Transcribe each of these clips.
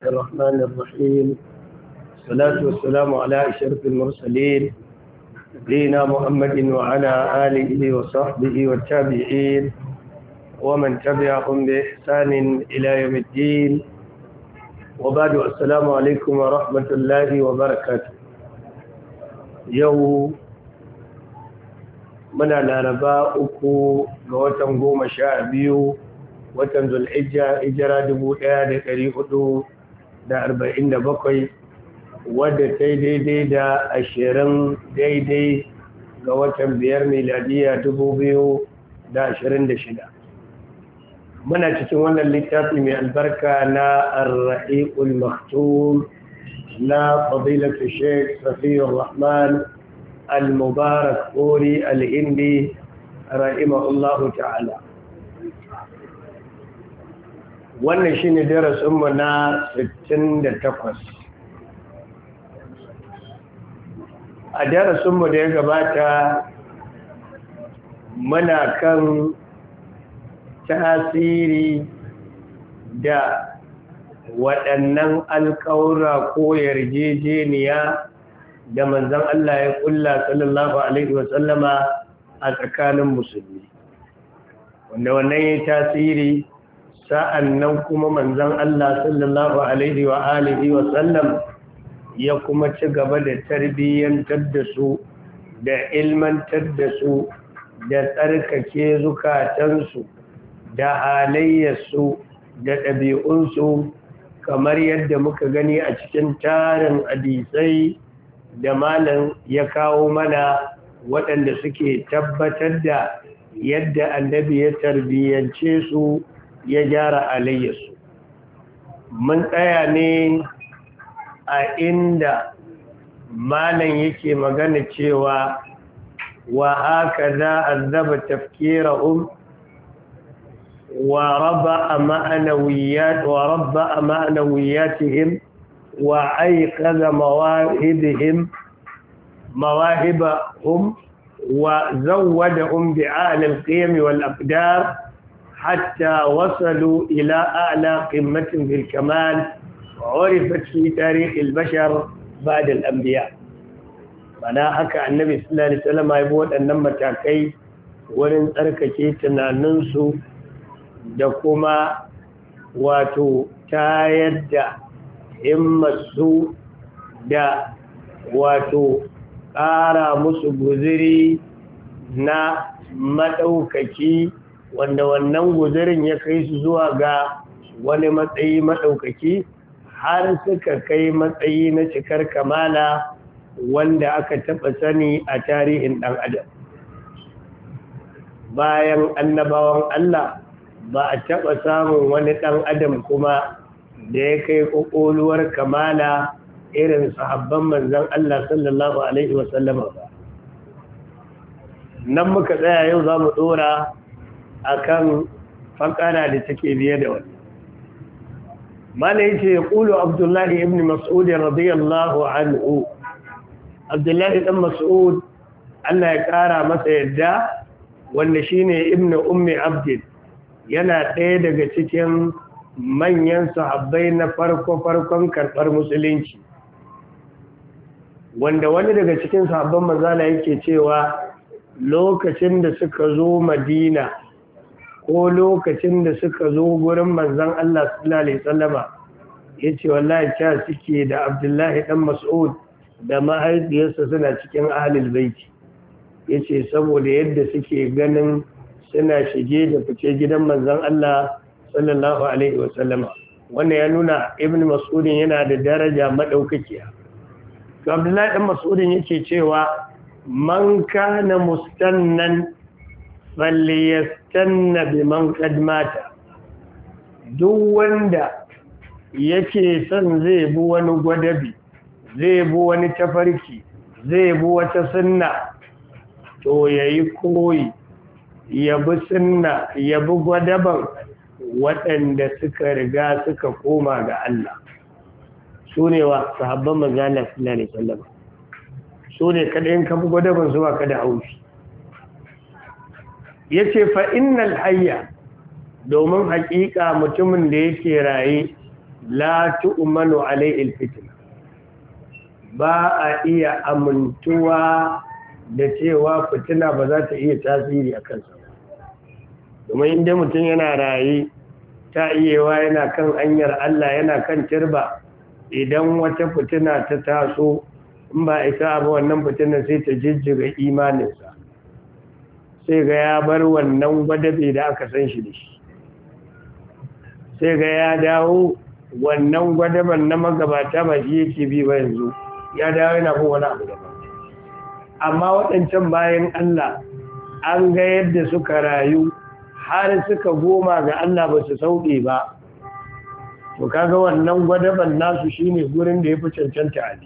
الرحمن الرحيم. الصلاة والسلام على أشرف المرسلين نبينا محمد وعلى آله وصحبه والتابعين ومن تبعهم بإحسان إلى يوم الدين، وبعد. السلام عليكم ورحمة الله وبركاته. يوم muna laraba 3 ga watan 12 watan zulhijja hijira 1447 wadda ta yi daidai da 20 daidai ga watan 5 miladiya 2026. muna cikin wannan littafi mai albarka na ar-rahiqul maktum na fadilatu Sheikh Safiyur Rahman المبارك فوري الهندي رحمه الله تعالى. wannan shine darasin mu na 68. a darasin mu da ya gabata muna kan tasiri da waɗannan alƙawura ko yarjejeniya da manzan Allah ya kulla sallallahu alaihi wasallama a tsakanin musulmi, wanda wannan ya tasiri. sa'an nan kuma manzan Allah sallallahu alaihi wa alihi wasallam ya kuma ci gaba da tarbiyyantar da su da ilmantar da su da tsarkake zukatansu da halayyarsu da ɗabi'unsu, kamar yadda muka gani a cikin tarin hadisai da malam ya kawo mana waɗanda suke tabbatar da yadda annabi ya tarbiyyance su ya gyara alayyarsu. mun tsaya ne a inda malam yake magana cewa wa haka za a zaba tafkirahum wa rabba a ma'anawiyatihim وأيقظ مواهبهم وزودهم بأعلى القيم والأقدار حتى وصلوا إلى أعلى قمة في الكمال عرفت في تاريخ البشر بعد الأنبياء. mana haka annabi sallallahu alaihi wasallam ya bi waɗannan matakai wurin tsarkake tunaninsu da kuma wato tayar da himmarsu da wato ƙara musu guziri na maɗaukaki, wanda wannan guzirin ya kai su zuwa ga wani matsayi maɗaukaki har suka kai matsayi na cikar kamala wanda aka taɓa sani a tarihin ɗan adam. bayan annabawan Allah ba a taɓa samun wani ɗan adam kuma da ya kai ƙwaƙwalwar kamala irin sahabban manzan Allah sallallahu Alaihi wasallama ba. nan muka tsaya, yau za mu ɗora a kan fakara da take biye da wani. mana yi ce ya ƙulu abdullahi ibn mas'ud radiyallahu anhu. abdullahi ɗan mas'ud Allah ya ƙara masa yadda, wanda shine ibn ummi abdin, yana ɗaya daga cikin manyan sahabbai na farkon karɓar musulunci, wanda wani daga cikin sahabban manzala yake cewa lokacin da suka zo Madina ko lokacin da suka zo gurin manzan Allah sallallahu alaihi wasallama, yace wallahi cha suke da Abdullahi dan Mas'ud da mahaifiyarsa suna cikin ahlul baiti. yace saboda yadda suke ganin suna shige da fice gidan manzan Allah sallallahu alaihi wasallama. wannan ya nuna ibn mas'udin yana da daraja madaukakiya. to abdullahi dan mas'udin yake cewa man kana mustannan falyastanna biman qad mata. duk wanda yake son zai bi wani gwadabi, zai bi wani tafarki, zai bi wata sunna, to yayi koyi, ya bi sunna, ya bi gwadaban waɗanda suka riga suka koma ga Allah. su ne wa sahabban manzana sallallahu alaihi wasallam. su ne kada in ka bi gwadaban zuwa kada haushi. yace fa innal hayya, domin haƙiƙa mutumin da yake raye la tu'manu alaihi alfitna, ba a iya amintuwa da cewa fitina ba za ta iya tasiri a kansa. Domin inda mutum yana raye ta iyewa yana kan hanyar Allah, yana kan turba, idan wata fitina ta taso in ba isa abu wannan fitinar sai ta jijjiga imaninsa, sai ga ya bar wannan gwadabe da aka san shi da shi, sai ga ya dawo wannan gwadaban na magabata ba shi yake bi ba, yanzu ya dawo yana bin wani abu daban. Amma waɗancan bayan Allah an ga yadda suka rayu har suka goma ga Allah ba su sauƙe ba, to kaga wannan gwadaban nasu shine gurin da ya fi cancanta a ne.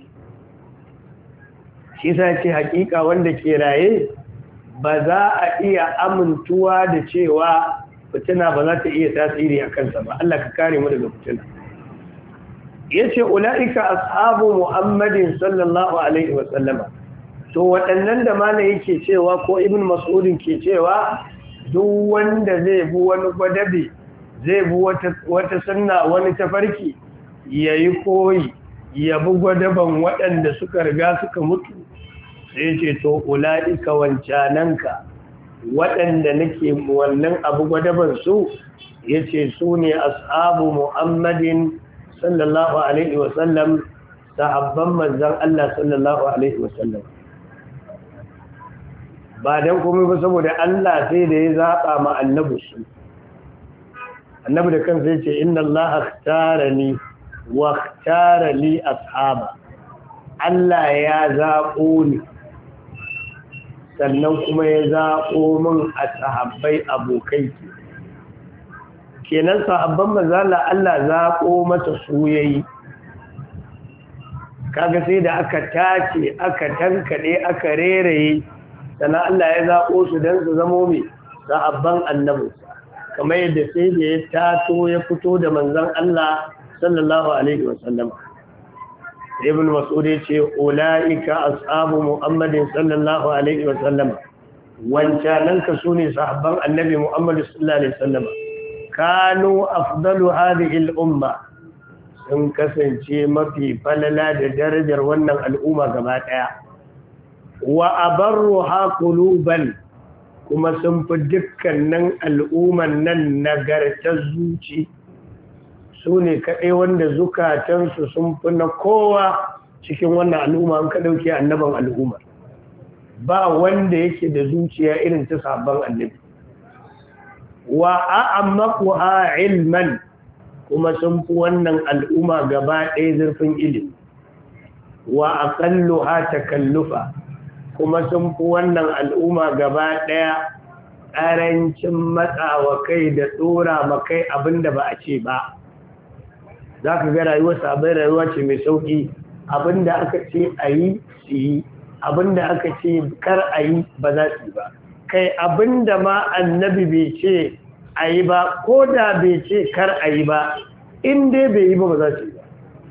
Shi sa ce hakika wanda ke raye ba za a iya amintuwa da cewa fitina ba za ta iya tasiri a kansa ba. Allah ka kare mu daga fitina. Yace ulaika ashabu Muhammadin sallallahu alaihi wa sallama, to waɗannan da mana yake cewa ko ibn Mas'udin ke cewa duk wanda zai bi wani gwadabe, zai bi wata sunna, wani tafarki, yayi koyi ya bi gwadaban waɗanda suka riga suka mutu, sai ce to ulaika wancananka waɗanda nake wannan abu gwadaban su, yace su ne ashabu Muhammadin sallallahu alaihi wasallam, sahabban manzon Allah sallallahu alaihi wasallam. Ba dan komai ba saboda Allah sai da ya zaba ma annabi su. Annabi da kansa yace inna Allah ikhtarani wa ikhtara li ashaba. Allah ya zabo ni sannan kuma ya zabo min ashabai abokai. Kenan sahabban manzon Allah zabo mata su yayi. Kaga sai da aka tace, aka tankade, aka reraye, sannan Allah ya zaɓo su don su zamo mai sahabban annabinsa, kamar yadda sai da ya tato ya fito da manzan Allah sallallahu alaihi wasallam. Ibn Mas'ud ya ce ulaika ashabu Muhammadin sallallahu alaihi wasallam, wancanan ka su ne sahabban annabi Muhammad sallallahu alaihi wasallam, kanu afdalu hadhihi al-umma, sun kasance mafi falala da darajar wannan al'umma gaba daya, wa abarruha quluban, kuma sun fi dukkanin al'umman nan nagartar zuci, su ne kaɗai wanda zukatansu sun fi na kowa cikin wannan al'umma. An ka ɗauke annaban al'umma, ba wanda yake da zuciya irin ta sabon annabi. Wa a'ammaquha ilman, kuma sun fi wannan al'umma gaba ɗaya zurfin ilimi. Wa aqalluha takallufa, kuma sun fi wannan al'umma gaba ɗaya ƙarancin matsawa kai da tsora makai abinda ba a ce ba. Za ka ga rayuwar sabai rayuwa ce mai sauƙi, abinda aka ce a yi su yi, abinda aka ce kar a yi ba za su yi ba. Kai abinda ma annabi bai ce a yi ba, ko da bai ce kar a yi ba, in dai bai yi ba za su yi ba.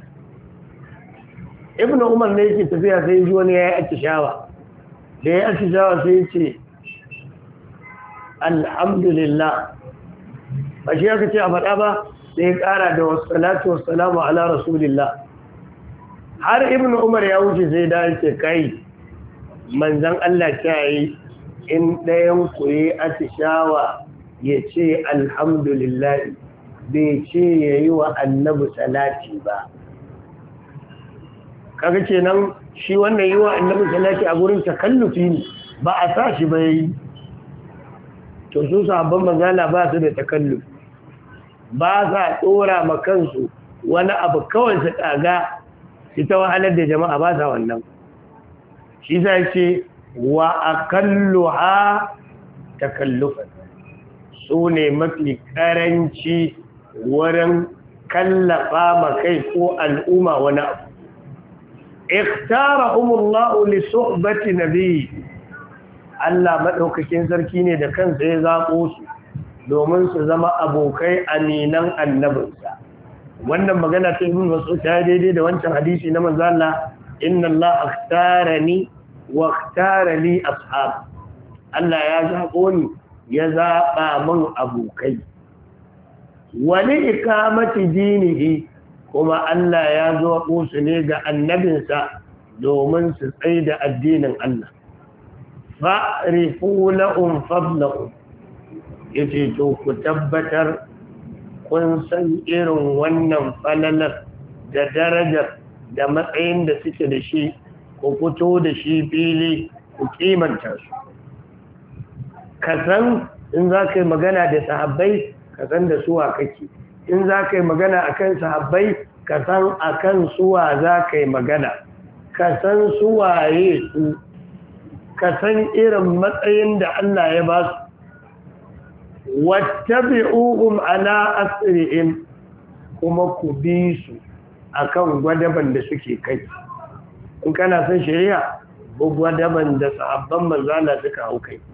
Ibn Umar ne yake tafiya sai ji wani ya yi atishawa. Da ya atishawa sai ce alhamdulillah, ba shi aka ce a faɗa ba, sai ya ƙara da wassalatu wassalamu ala rasulillah. Har Ibn Umar ya wuce sai da yake kai manzan Allah ta yi in ɗayan ku yi atishawa ya ce alhamdulillah, bai ce ya yi wa annabi salati ba. Kaga kenan shi wannan yi wa annabi salati a gurin takallufi ne, ba a sa shi ba yi. To su sahabban manzala ba su da takallufi, ba sa tsora ma kansu wani abu kawai su kaga su ta wahalar da jama'a, ba sa wannan. Shi za ce wa aqalluha takallufan, su ne mafi karanci wurin kallafa ma kai ko al'umma wani abu. Ikhtarahumullahu li suhbati nabi, Allah madaukakin sarki ne da kansa ya zabo su domin su zama abokai aminan annabinsa. Wannan magana ta Ibn Mas'ud ta daidai da wancan hadisi na manzo Allah, inna Allah akhtarani wa akhtara li ashab. Allah ya zabo ni, ya zaba min abokai. Wa li ikamati dinihi, kuma Allah ya zo su ne ga annabinsa domin su tsaye da addinin Allah fa'rifu lahum fadlahum yace to ku tabbatar kun san irin wannan falalar da darajar da matsayin da suke da shi ku fito da shi fili ku kimanta su ka san in za ka yi magana da sahabbai ka san da suwa kake in za ka yi magana akan sahabbai ka san akan suwa za ka yi magana ka san suwaye su ka san irin matsayin da Allah ya ba su wattabi'uhum ala asrihim kuma ku bi su akan gwadaban da suke kai in kana son shari'a ko gwadaban da sahabban manzala suka hau kai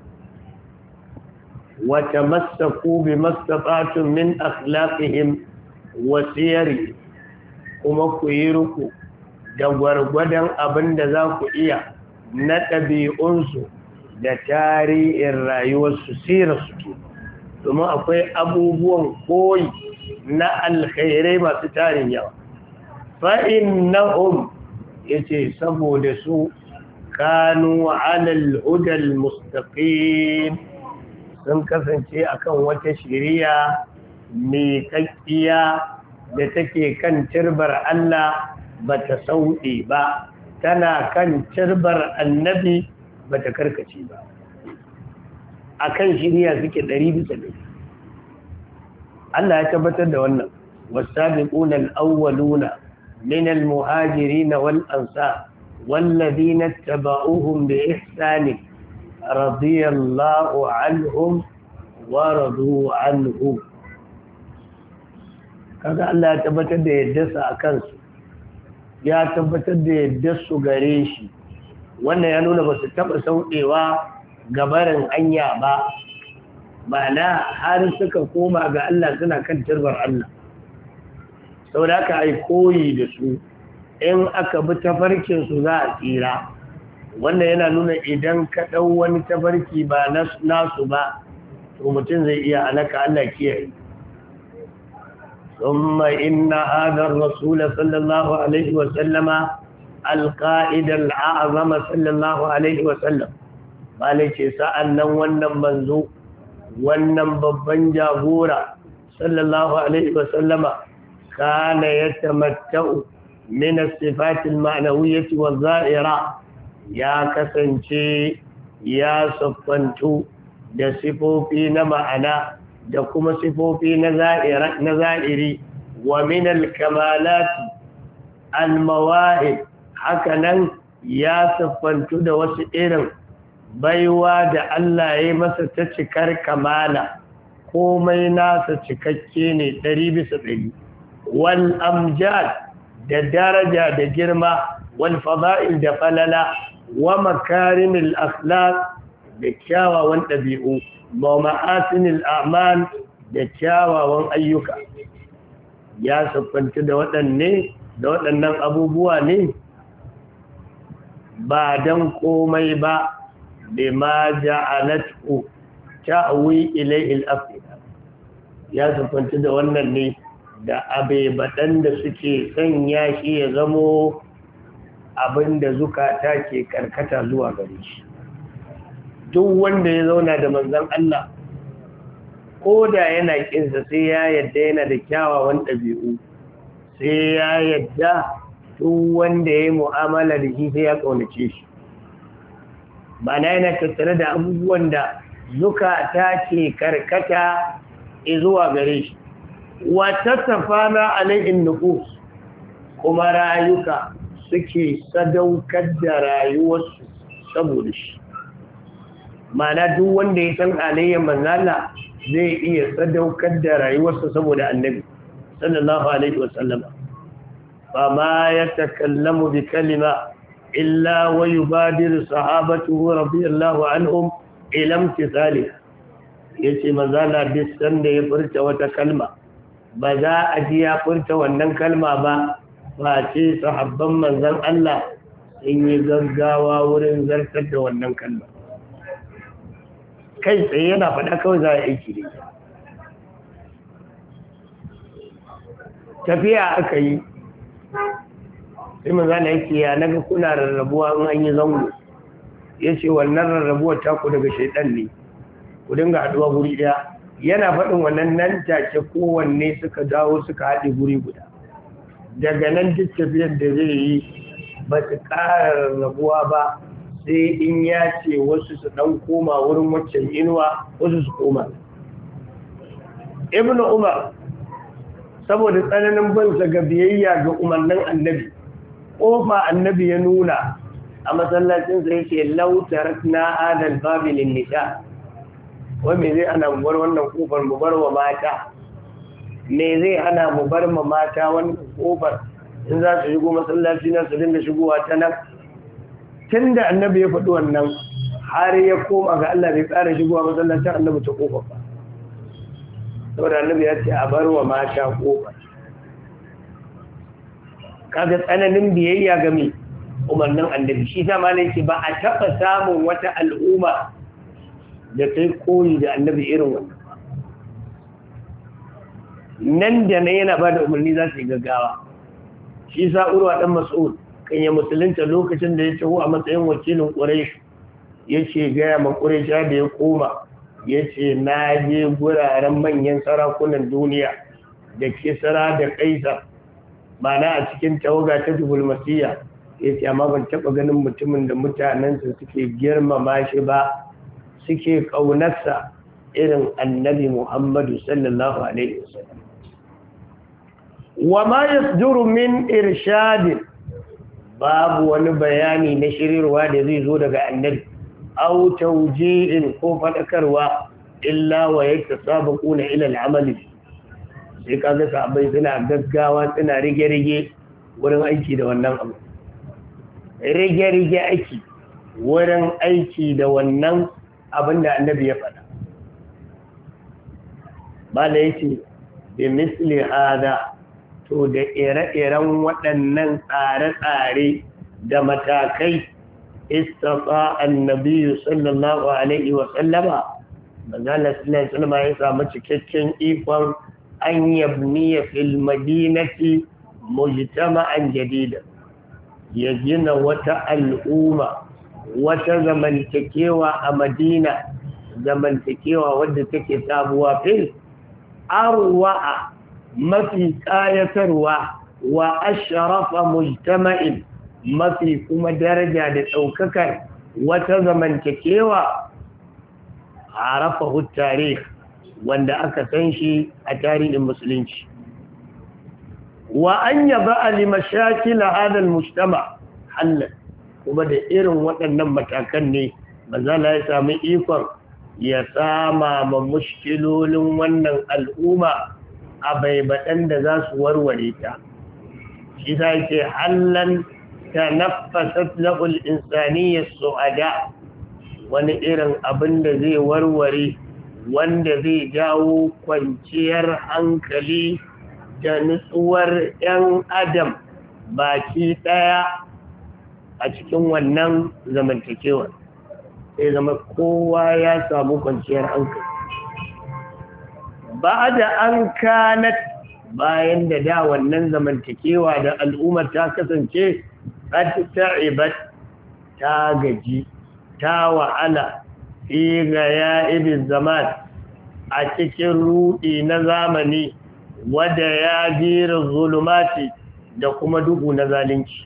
wa tamassaku bimastata'tum min akhlaqihim wa siyari kuma ku yi ruku da gwargwadon abin da za ku iya na ɗabi'unsu da tarihin rayuwarsu sirarsu ke domin akwai abubuwan koyi na alkhairai masu tarin yawa fa'in na'um ya ce saboda su kanu alal hudal mustaqim sun kasance akan wata shiriya mai kakkiya da take kan turbar Allah ba ta sauɗe ba tana kan turbar annabi ba ta karkace ba akan shiriya suke 100%. Allah ya tabbatar da wannan wasabiquna al-awwaluna min al-muhajirin wal ansar والذين اتبعوهم بإحسان رضي الله عنهم ورضوا عنه kaga Allah ya tabbatar da yaddarsa a kansu ya tabbatar da yaddarsu gare shi wannan ya nuna ba su taɓa sauɗewa gabarin anya ba ma'ana har suka koma ga Allah suna kan turbar Allah sau da aka ai koyi da su in aka bi tafarkinsu za a tsira wannan yana nuna idan ka ɗau wani tafarki ba nasu ba to mutum zai iya alaka Allah kiyaye ثم إن هذا الرسول صلى الله عليه وسلم القائد الأعظم صلى الله عليه وسلم مالك سألنا ونن منزو ونن ببن جاغورا صلى الله عليه وسلم كان يتمتع من الصفات المعنوية والظاهرة يا كسنشي يا صفنتو da sifofi na ma'ana da kuma sifofi na za'iri wa min al-kamalati al-mawahib hakanan ya siffantu da wasu irin baiwa da Allah ya masa ta cikar kamala komai nasa cikakke ne 100%. wal amjad da daraja da girma wal fada'il da falala wa makarimil akhlaq da kyawawan ɗabi'u ba ma'asinil a'mal da kyawawan ayyuka ya siffanta da waɗannan abubuwa ne ba don komai ba da ma ja'alatu ta'wi ilayhi al-afida ya siffanta da wannan ne da abebaɗan da suke sanya shi ya zamo abinda zukata ke karkata zuwa gare shi duk wanda ya zauna da manzon Allah ko da yana kinsa sai ya yadda yana da kyawawan ɗabi'u sai ya yadda duk wanda ya yi mu'amala da shi sai ya ƙaunace shi ba na yana tattare da abubuwan da zukata ke karkata zuwa gare shi wata tafana alaihin nufus kuma rayuka suke sadaukar da rayuwarsu saboda shi mana duk wanda ya san alayyar manzala zai iya sadaukar da rayuwarsa saboda annabi sallallahu alaihi wasallam fa ma yatakallamu bi kalima illa wa yubadiru sahabatuhu radiyallahu anhum ila imtithali yace manzala duk sanda ya furta wata kalma ba za a ji ya furta wannan kalma ba face sahabban manzon Allah sun yi gaggawa wurin zartar da wannan kalma kai tsaye yana faɗa kawai za a aiki da tafiya aka yi sai manzala yake ya naga kuna rarrabuwa in an yi zango ya ce wannan rarrabuwar taku daga shaidan ne ku dinga haɗuwa guri ɗaya yana faɗin wannan nan take kowanne suka dawo suka haɗe guri guda daga nan duk tafiyar da zai yi ba su ƙara rarrabuwa ba sai in ya ce wasu su ɗan koma wurin waccan inuwa wasu su koma. Ibn Umar saboda tsananin bansa ga biyayya ga umarnin annabi ƙofa annabi ya nuna a masallacinsa yake lautarat na adal babilin nisha wai zai ana mu bar wannan ƙofar mu bar wa mata me zai hana mu bar ma mata wannan ƙofar in za su shigo masallaci na su dinga shigowa ta nan tun da annabi ya faɗi wannan har ya koma ga Allah bai ƙara shigowa masallacin annabi ta ƙofar ba saboda annabi ya ce a bar wa mata ƙofar kaga tsananin biyayya ga mai umarnin annabi shi zama ne ce ba a taɓa samun wata al'umma da ta yi koyi da annabi irin wannan nan da na yana ba da umarni za su yi gaggawa shi sa'urwa ɗan mas'ud kan yi musulunta lokacin da ya taho a matsayin wakilin ƙuresh ya ce gaya ma ƙuresha da ya koma ya ce na je guraren manyan sarakunan duniya da kisra da kaisar mana a cikin tawaga ta diflomasiyya ya ce amma ban taɓa ganin mutumin da mutanensa suke girmama shi ba suke ƙaunarsa irin annabi Muhammadu sallallahu alaihi wasallam wa ma yasduru min irshadin babu wani bayani na shirirwa da zai zo daga annabi aw tawji'in ko fadakarwa illa wa yatasabaquna ila al-amali sai kaga sahabbai suna gaggawa suna rige-rige wurin aiki da wannan abu rige-rige aiki wurin aiki da wannan abin da annabi ya faɗa ba da yake bi misli hada to da ire-iren waɗannan tsare-tsare da matakai istata annabi sallallahu alaihi wa sallama manzala sallallahu alaihi ya samu cikakken ikon an yabniya fil madinati mujtama'an jadida ya gina wata al'umma wata zamantakewa a madina zamantakewa wadda take sabuwa fil arwa'a mafi kayatarwa wa ashrafa mujtama'in mafi kuma daraja da ɗaukakar wata zamantakewa arafahu tarikh wanda aka san shi a tarihin musulunci wa an yaba li mashakil hada almujtama halal kuma da irin waɗannan matakan ne manzala ya samu ikon ya sama ma mushkilolin wannan al'umma a baibaɗan da za su warware ta shi ta ce hallan ta nafasat lahul insaniyar su'ada wani irin abin da zai warware wanda zai jawo kwanciyar hankali da nutsuwar 'yan adam baki ɗaya a cikin wannan zamantakewar sai zama kowa ya samu kwanciyar hankali ba da an kanat bayan da wannan zamantakewa da al'ummar ta kasance ta'ibat ta gaji ta wa'ala fi ga ya'ibin zaman a cikin rudi na zamani wadda ya jira zulumati da kuma duhu na zalunci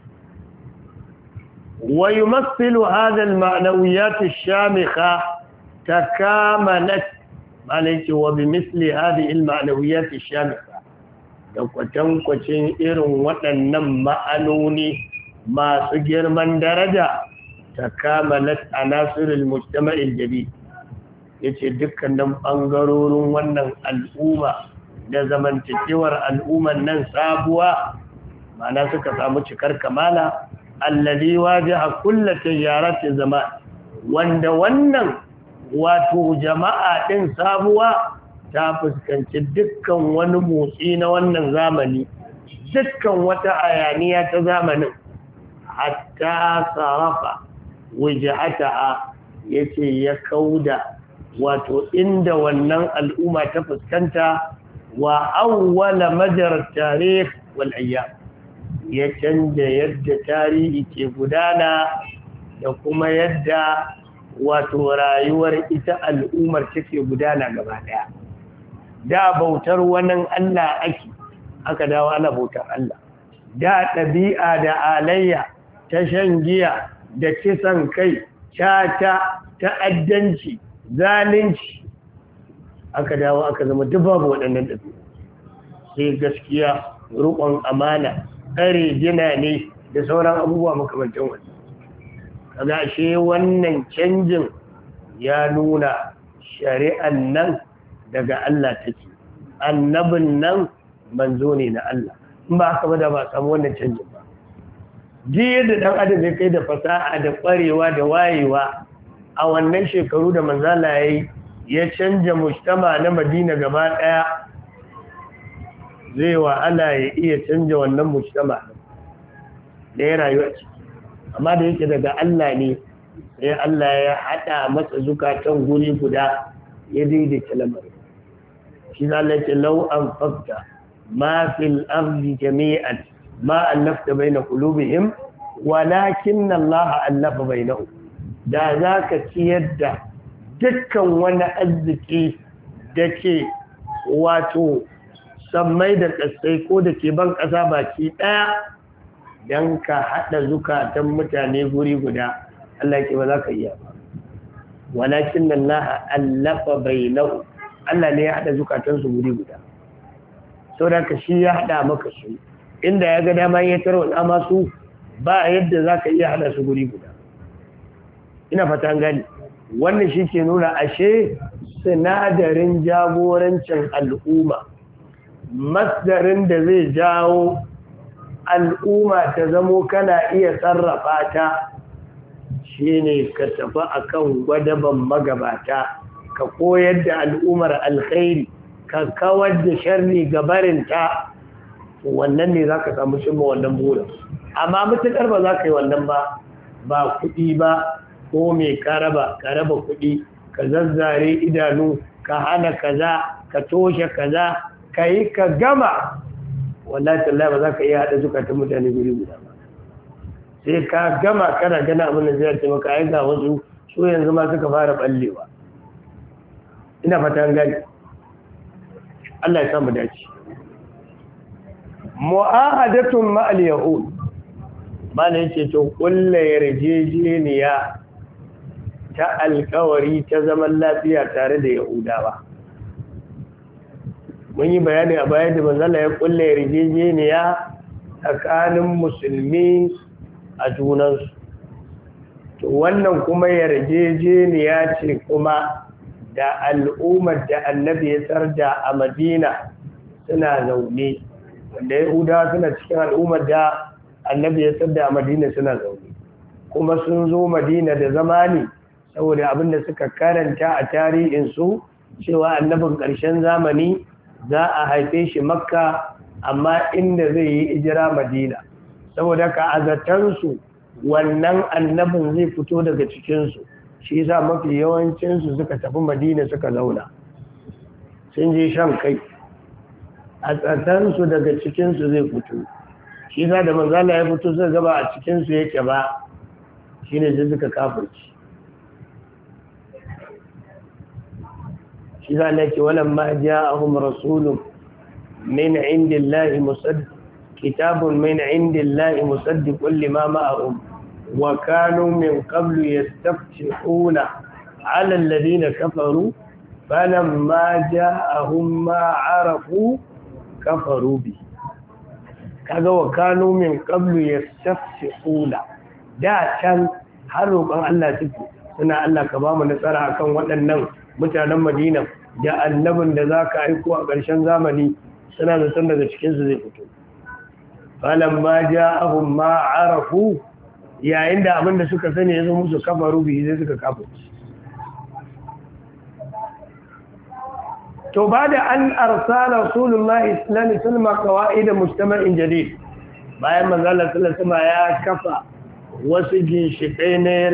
wa yumassilu hadha al-ma'nawiyat ash-shamikha takamalat malaki wa bimisli hadhihi al-ma'nawiyat ash-shamikha da kwatankwacin irin waɗannan ma'anoni masu girman daraja takamalat anasirul mujtama'il jadid yace dukkanin bangarorin wannan al'umma da zamantakewar al'umman nan sabuwa ma'ana suka samu cikar kamala alladhi wajaha kullu tiyarati zaman wanda wannan wato jama'a din sabuwa ta fuskanci dukkan wani motsi na wannan zamani dukkan wata ayaniya ta zamanin hatta sarafa wajhataha yace ya kauda wato inda wannan al'umma ta fuskanta wa awwala majar tarikh wal ayyam ya canja yadda tarihi ke gudana da kuma yadda wato rayuwar ita al'ummar take gudana gaba daya da bautar wani Allah aka dawo ana bautar Allah da ɗabi'a da alayya ta shan giya da kisan kai cata ta'addanci zalunci aka dawo aka zama duk babu waɗannan ɗabi'u sai gaskiya riƙon amana tsare gina ne da sauran abubuwa makamantan wani kaga ashe wannan canjin ya nuna shari'an nan daga Allah take annabin nan manzo ne na Allah in ba haka ba da ba samu wannan canjin ba ji yadda dan adam ya kai da fasaha da ƙwarewa da wayewa a wannan shekaru da manzala yayi ya canja mujtama na Madina gaba daya zai wa Allah ya iya canja wannan mujtama da ya rayu a ciki amma da yake daga Allah ne sai Allah ya hada masa zukatan guri guda ya daidaita lamarin shi Allah ya ce law anfaqta ma fil ardi jami'an ma allafta baina qulubihim walakin Allah allafa bainahum da zaka ciyar da dukkan wani arziki dake wato sammai da kasai ko da ke ban kasa baki daya dan ka hada zukatan mutane guri guda Allah ke ba za ka iya ba walakin Allah allafa bainahum Allah ne ya hada zukatan su guri guda saboda ka shi ya hada maka su inda ya ga dama ya tarwata masu ba yadda za ka iya hada su guri guda ina fata gani wannan shi ke nuna ashe sinadarin jagorancin al'umma masdarin da zai jawo al'umma ta zamo kana iya sarrafa ta shine ka tafi akan gwadaban magabata ka koyar da al'ummar alkhairi ka kawar da sharri gabarinta wannan ne za ka samu cimma wannan burin amma mutukar ba za ka yi wannan ba kuɗi ba ko mai ka raba kuɗi ka zazzare idanu ka hana kaza ka toshe kaza ka yi ka gama wallahi tallahi ba za ka iya haɗa zukatan mutane guri guda ba sai ka gama kana gana abin da zai taimaka ai ga wasu so yanzu ma suka fara ballewa ina fatan gani Allah ya samu dace mu'ahadatun ma'al yahud bana yace to kullu yarjejeniya ta alkawari ta zaman lafiya tare da yahudawa mun yi bayani a baya da manzala ya kullu yarjejeniya tsakanin musulmi a junansu to wannan kuma yarjejeniya ce kuma da al'ummar da annabi ya sarda a Madina suna zaune wanda yahudawa suna cikin al'ummar da annabi ya sarda a Madina suna zaune kuma sun zo Madina da zamani saboda abinda suka karanta a tarihinsu cewa annabin ƙarshen zamani za a haife shi Makka amma inda zai yi ijira Madina saboda ka azatansu wannan annabin zai fito daga cikinsu shi yasa mafi yawancinsu suka tafi Madina suka zauna sun je shan kai a tsatansu daga cikinsu zai fito shi yasa da manzala ya fito zai gaba a cikinsu yake ba shi ne sai suka kafirci shi yasa ne ce walamma ja'ahum rasulun min indillahi musaddiq kitabun min indillahi musaddiqun lima ma'ahum وكانوا من قبل يستفتحون على الذين كفروا فلما جاءهم ما عرفوا كفروا به kaga wa kanu min qablu yastafsihuna da can har roƙon Allah suke suna Allah ka ba mu nasara akan waɗannan mutanen Madina da annabin da zaka aiko a ƙarshen zamani suna da san daga cikin su zai fito falamma ja'ahum ma arafu yayin da abin da suka sani ya zo musu kafaru bihi zai suka kafa to ba da an arsala rasulullahi sallallahu alaihi wasallam qawaid mujtama'in jadid bayan manzala sallallahu alaihi ya kafa wasu ginshikai na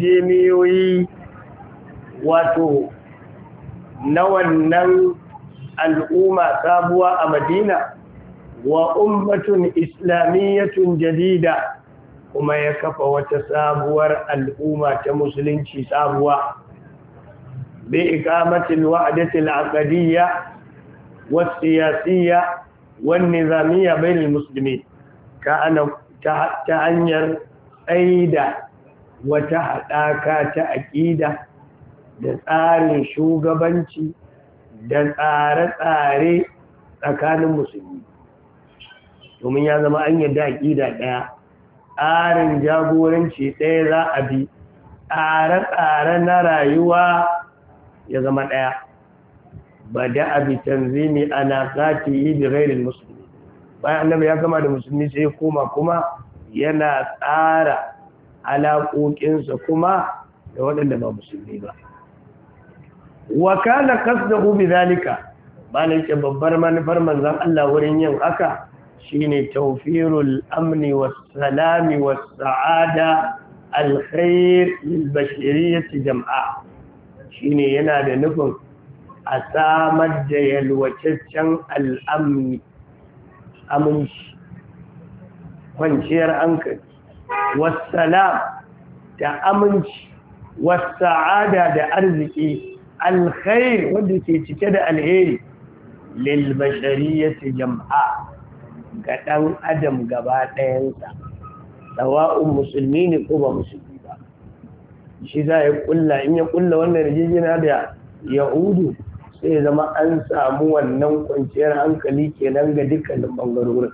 yarjejeniyoyi wato na wannan al'umma sabuwa a Madina wa ummatun islamiyyatun jadida kuma ya kafa wata sabuwar al'umma ta musulunci sabuwa bi iqamatil wa'datil aqdiyya was siyasiyya wan nizamiyya bainal muslimin ta hanyar tsaida wata haɗaka ta aƙida da tsarin shugabanci da tsare-tsare tsakanin musulmi domin ya zama an yadda aƙida ɗaya tsarin jagoranci ɗaya za a bi tsare-tsare na rayuwa ya zama ɗaya ba da abi tanzimi ana sati yi da gairin musulmi bayan annabi ya gama da musulmi sai ya koma kuma yana tsara alaƙoƙinsa kuma da waɗanda ba musulmi ba wa kana qasduhu bidhalika bane ce babbar manufar manzon Allah wurin yin haka shine tawfirul amni was salami was sa'ada al khair lil bashariyyati jam'a shine yana da nufin a samar da yalwataccen al'amni aminci kwanciyar hankali was salam da aminci was sa'ada da arziki alkhair wanda ke cike da alheri lil bashariyati jam'a ga dan adam gaba ɗayansa sawa'un musulmi ne ko ba musulmi ba shi za ya kulla in ya kulla wannan rijina da yahudu sai ya zama an samu wannan kwanciyar hankali kenan ga dukkanin bangarorin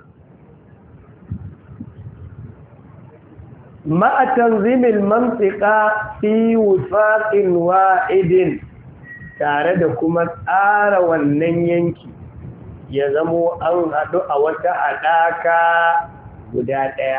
ma'a tanzimil mantiqa fi wifaqin wa'idin tare da kuma tsara wannan yanki ya zamo an haɗu a wata haɗaka guda ɗaya.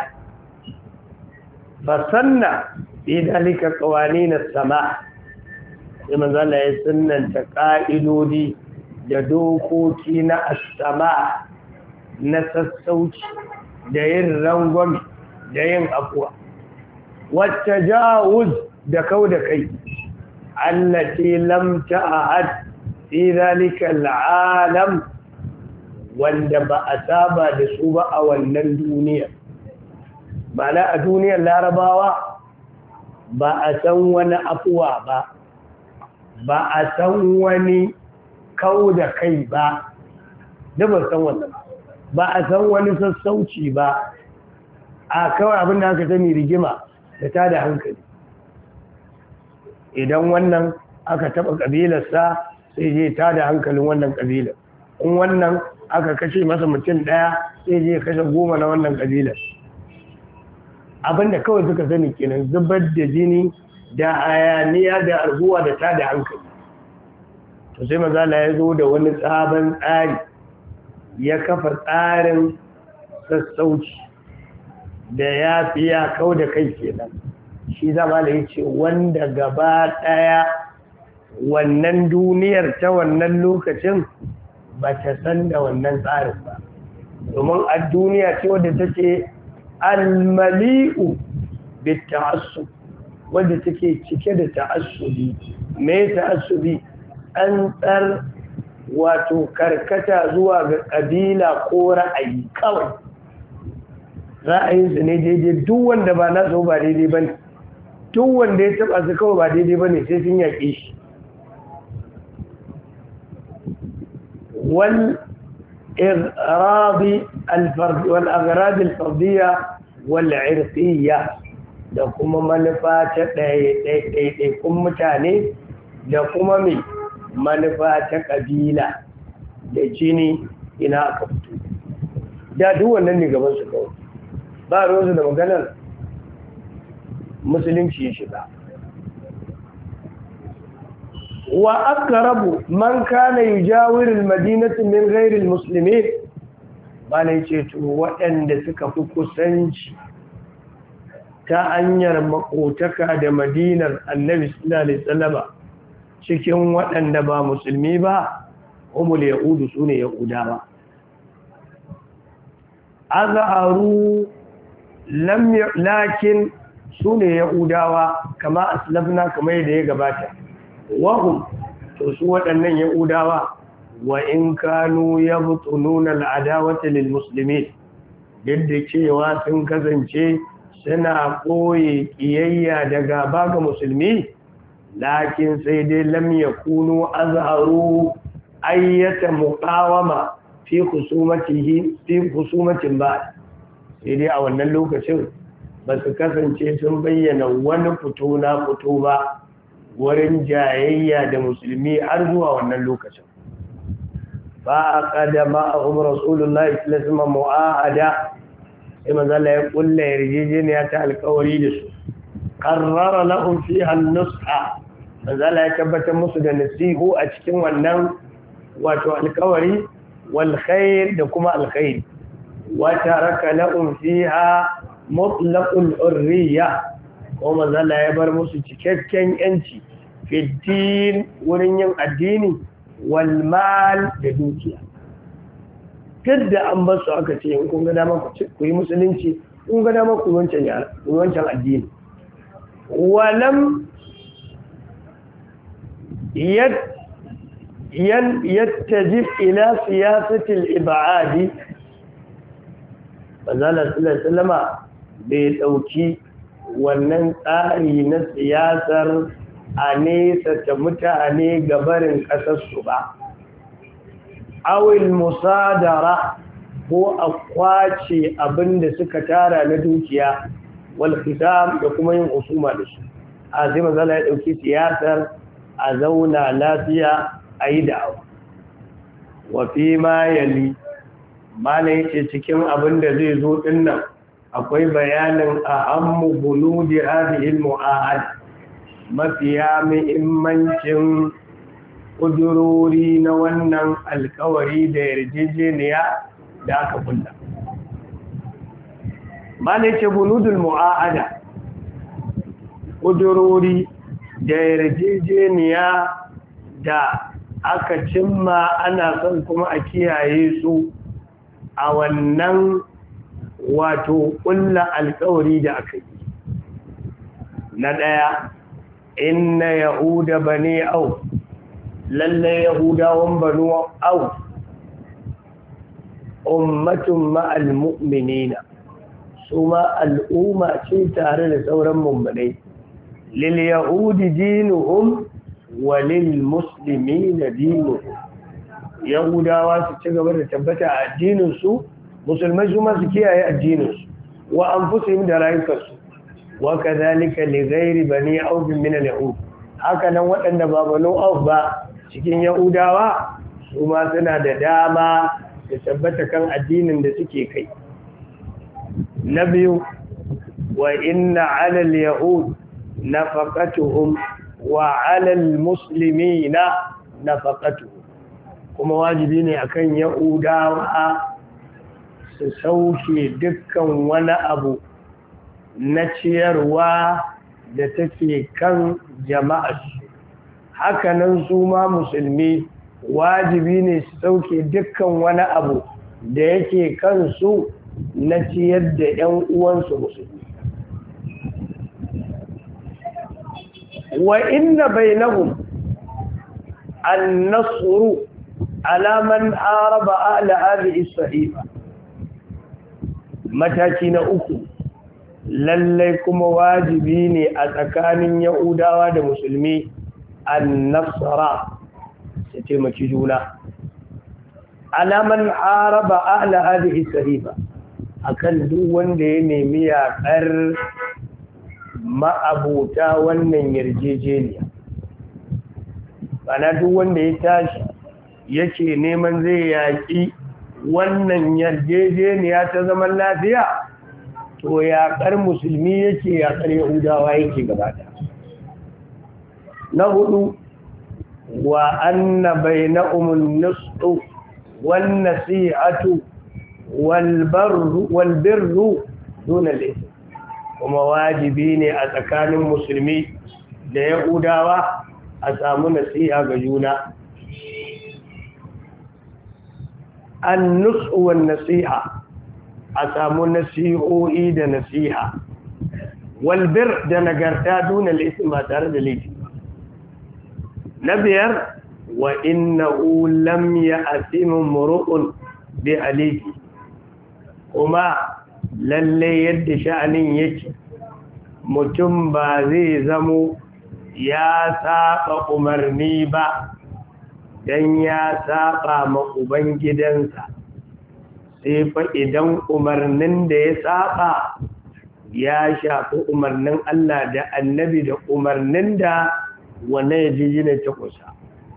Fasanna fi dalika qawanin sama sai manzala ya sunnanta ƙa'idodi da dokoki na as-sama na sassauci da yin rangwame da yin afuwa wata jawuz da kau da kai التي لم تعهد في ذلك العالم wanda ba a saba da su ba a wannan duniya ba na a duniyar larabawa ba a san wani afuwa ba a san wani kau da kai ba da ba san wannan ba a san wani sassauci ba a kawai abin da aka sani rigima da ta da hankali idan wannan aka taba kabilarsa sai je ta da hankalin wannan kabilar in wannan aka kashe masa mutum daya sai je kashe 10 na wannan kabilar abinda kawai suka sani kenan zubar da jini da hayaniya da arguwa da ta da hankali to sai mazala ya zo da wani sabon tsari ya kafa tsarin sassauci da yafiya kau da kai kenan shi zama da ya ce wanda gaba ɗaya wannan duniyar ta wannan lokacin ba ta san da wannan tsarin ba domin a duniya ce wadda take almali'u bi ta'assub wadda take cike da ta'assubi me ta'assubi an tsar wato karkata zuwa ga kabila ko ra'ayi kawai ra'ayinsu ne daidai duk wanda ba na so ba daidai ba ne duk wanda ya taba su kawai ba daidai ba ne sai sun yaƙe shi والأغراض الفردية والعرقية da kuma manufa ta ɗaiɗaikun mutane da kuma mai manufa ta ƙabila da jini ina aka fito da duk wannan ne gaban su kawai ba rozu da maganar musulunci ya shiga wa aqrabu man kana yujawiru al-madinata min ghairi al-muslimin bane ce to waɗanda suka fi kusanci ta hanyar makotaka da madinar annabi sallallahu alaihi wasallam cikin waɗanda ba musulmi ba umul yahudu sune yahudawa azharu lakin sune yahudawa kama aslafna kamar yadda ya gabata wahum to su waɗannan yahudawa wa in kanu yabtununa al'adawata lil muslimin yadda cewa sun kasance suna koyi kiyayya da gaba ga musulmi lakin sai dai lam yakunu azharu ayyata muqawama fi khusumatin ba sai dai a wannan lokacin ba su kasance sun bayyana wani fito na fito ba wurin jayayya da musulmi har zuwa wannan lokacin ba a kadama a umar rasulullahi sallallahu mu'ahada sai manzala ya kulla yarjejeniya ta alkawari da su qarrara lahum fiha an-nusha manzala ya tabbatar musu da nasihu a cikin wannan wato alkawari wal khair da kuma alkhair wa taraka lahum fiha mutlaqul hurriya ko manzala ya bar musu cikakken yanci fiddin wurin yin addini wal mal da dukiya kadda an basu aka ce in kun ga dama ku yi musulunci kun ga dama ku wancan addini walam yattajib ila siyasatil ibadi manzala sallallahu alaihi wasallama bai dauki wannan tsari na siyasar a nesa ta mutane gabarin ƙasarsu ba awil musadara ko a kwace abinda suka tara na dukiya wal hisab da kuma yin usuma da su a sai manzala ya dauki siyasar a zauna lafiya a yi da'awa wa fi ma yali mana yace cikin abinda zai zo dinnan akwai bayanin ahammu buludi hadhihi al-mu'ahad mafiya muhimmancin kudurori na wannan alkawari da yarjejeniya da aka kulla mana yace buludul mu'ahada kudurori da yarjejeniya da aka cimma ana son kuma a kiyaye su a wannan wato ƙulla alƙawari da aka yi na ɗaya inna yahuda bane au lalle yahudawan banu au ummatun ma'al mu'minina su ma al'umma ce tare da sauran mummunai lil yahudi dinuhum wa lil muslimina dinuhum yahudawa su ci gaba da tabbata a addininsu musulmai su masu kiyaye addininsu wa anfusihim da rayukansu wa kadhalika li ghairi bani auf min al-yahud haka nan waɗanda ba banu auf ba cikin yahudawa su ma suna da dama da tabbata kan addinin da suke kai na biyu wa inna 'ala al-yahud nafaqatuhum wa 'ala al-muslimina nafaqatuhum kuma wajibi ne akan yahudawa su sauke dukkan wani abu na ciyarwa da take kan jama'arsu hakanan su ma musulmi wajibi ne su sauke dukkan wani abu da yake kansu na ciyar da 'yan uwansu musulmi wa inna bainahum an-nasru ala man araba ala hadhihi as-sahifa mataki na uku lallai kuma wajibi ne a tsakanin yahudawa da musulmi an-nasra su taimaki juna ala man araba ala hadhihi as-sahifa akan duk wanda ya nemi yaƙar ma'abuta wannan yarjejeniya bana duk wanda ya tashi yake neman zai yaƙi wannan yarjejeniya ta zaman lafiya to yaƙar musulmi yake yaƙar yahudawa yake gabata na hudu wa anna bainahum an-nushu wan nasihatu wal birru duna al-ithm kuma wajibi ne a tsakanin musulmi da yahudawa a samu nasiha ga juna an-nushu wan nasiha a samu nasihohi da nasiha walbir da nagarta duna isma tare da laifi na biyar wa innahu lam ya'tim mur'un bi alifi kuma lalle yadda sha'anin yake mutum ba zai zamo ya saba umarni ba dan ya saba ma ubangidansa sai fa idan umarnin da ya saba ya shafi umarnin Allah da annabi da umarnin da wannan yajijina ta kusa.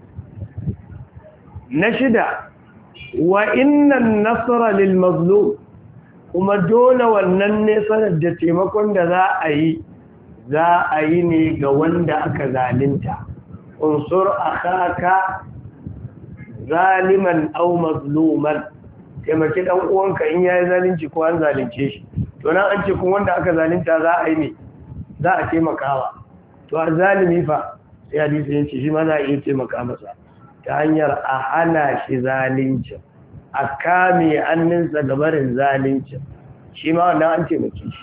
Na shida, wa innan nasara lil mazlum kuma dole wannan nasarar da taimakon da za a yi ne ga wanda aka zalunta. Unsur akhaka zaliman aw mazluman, taimaki dan uwanka in yayi zalunci ko an zalunce shi. To nan an ce kun wanda aka zalunta za a yi ne, za a taimakawa. To a zalimi fa sai hadisi yace shi ma za a iya taimaka masa ta hanyar a hana shi zalunci, a kame hannunsa ga barin zalunci, shi ma wannan an taimake shi.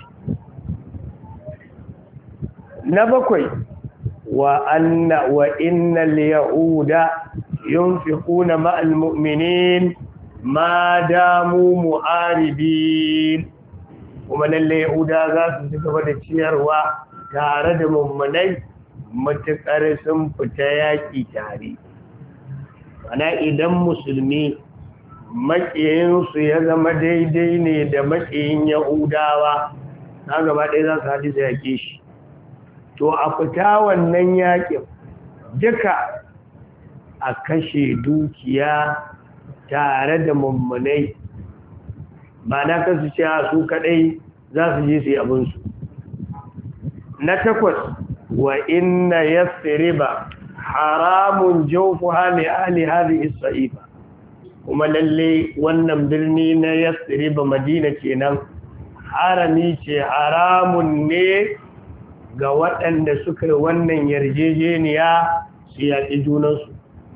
Na bakwai, wa innal yahuda yunfiquna ma'al mu'minin ma damu mu'aribin, kuma lalle yahuda za su ci gaba da ciyarwa tare da mummunai matuƙar sun fita yaƙi tare. Ana idan musulmi maƙiyinsu ya zama daidai ne da maƙiyin yahudawa na gaba ɗaya za su haɗu da yaƙe shi, to a fita wannan yaƙin duka a kashe dukiya tare da mummunai, ba na kasu ce su kaɗai za su je su yi abinsu. Na takwas, wa inna yasriba haramun jawfuha li ahli hadhihi as-sa'ifa, kuma lalle wannan birni na yasriba Madina kenan harami ce, haramun ne ga waɗanda suka wannan yarjejeniya su yaƙi junansu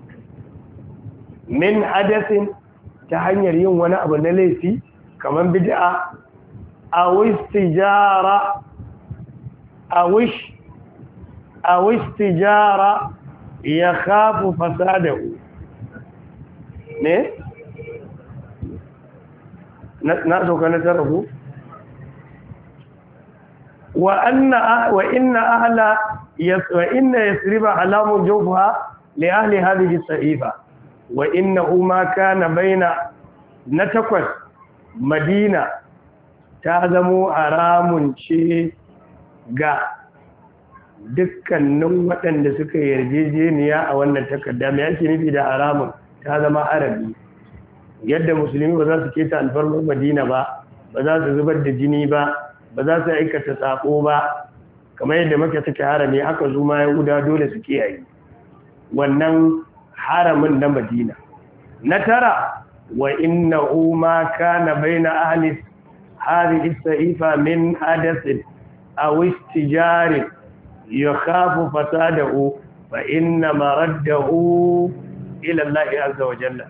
min hadasin ta hanyar yin wani abu na laifi kamar bid'a a tijara ya khafu fasadahu ne na sauka na tarafu wa inna yasriba alamun jawfuha li ahli hadhihi as-sa'ifa wa innahu ma kana baina na takwas Madina ta zamo haramun ce ga dukkanin waɗanda suka yarjejeniya a wannan takarda. Mai yake nufi da haramun? Ta zama harabi, yadda musulmi ba za su keta alfarmar Madina ba, ba za su zubar da jini ba, ba za su aikata sako ba, kamar yadda maka take harami haka zuma yahuda dole su kiyaye wannan haramin na Madina. Na tara, wa innahu ma kana baina ahli hadhihi as-sa'ifa min hadathin aw istijarin yakhafu fasadahu fa inna maraddahu ila Allah azza wa jalla.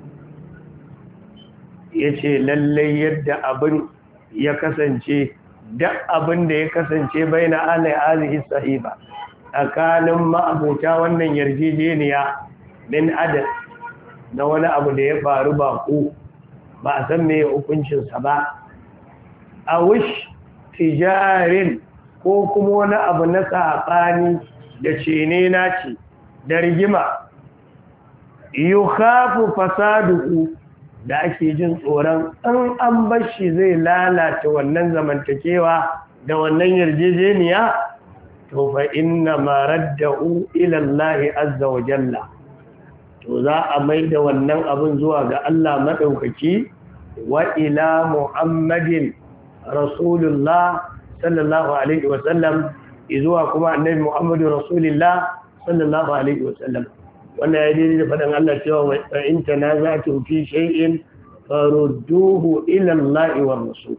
Yace lalle yadda abin ya kasance, duk abin da ya kasance baina ahli hadhihi as-sa'ifa tsakanin ma'abuta wannan yarjejeniya min adas na wani abu da ya faru ba ko ba a san me hukuncinsa ba, a wish tijarin ko kuma wani abu na saɓani da cene na ce da rigima yukhafu fasaduhu da ake jin tsoron an bashi zai lalata wannan zamantakewa da wannan yarjejeniya, to fa inna ma raddahu ila Allah azza wa jalla, to za a mai da wannan abin zuwa ga Allah maɗaukaki wa ila Muhammadin Rasulullah sallallahu Alaihi wasallam, izuwa kuma annabi Muhammadu Rasulullah sallallahu Alaihi wasallam. Wannan ya daidai da faɗin Allah cewa wa in tanaza'tum fi shay'in farudduhu ila Allah wa Rasul.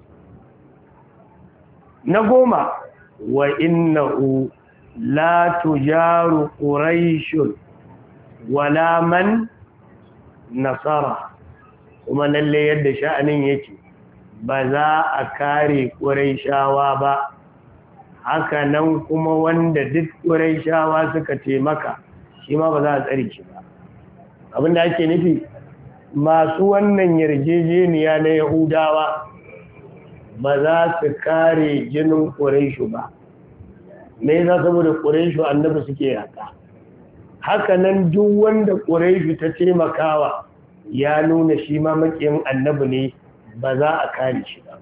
Na goma, wa innahu la tujaru quraishun wala man nasara, kuma lalle yadda sha'anin yake ba za a kare ƙuraishawa ba, haka nan kuma wanda duk ƙuraishawa suka taimaka shi ma ba za a tsare shi ba. abinda ake nufi masu wannan yarjejeniya na yahudawa ba za su kare jinin ƙuraishu ba me za saboda ƙuraishu annabi suke yaka haka nan duk wanda ƙuraishu ta taimakawa ya nuna shi ma makiyin annabi ne ba za a kare shi ba